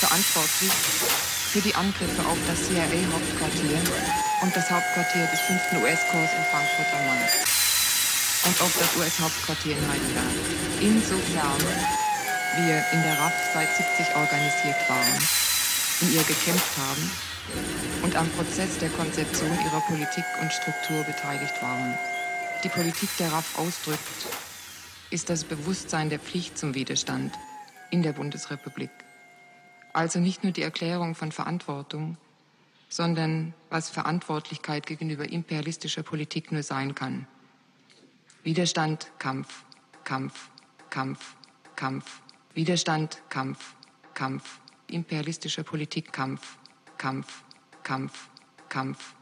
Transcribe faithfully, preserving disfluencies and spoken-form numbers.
verantwortlich für die Angriffe auf das C I A-Hauptquartier und das Hauptquartier des fünften U S-Korps in Frankfurt am Main und auf das U S-Hauptquartier in Heidelberg. Insofern wir in der R A F seit siebzig organisiert waren, in ihr gekämpft haben und am Prozess der Konzeption ihrer Politik und Struktur beteiligt waren. Die Politik der R A F ausdrückt, ist das Bewusstsein der Pflicht zum Widerstand in der Bundesrepublik. Also nicht nur die Erklärung von Verantwortung, sondern was Verantwortlichkeit gegenüber imperialistischer Politik nur sein kann. Widerstand, Kampf, Kampf, Kampf, Kampf. Widerstand, Kampf, Kampf. Imperialistischer Politik, Kampf, Kampf, Kampf, Kampf.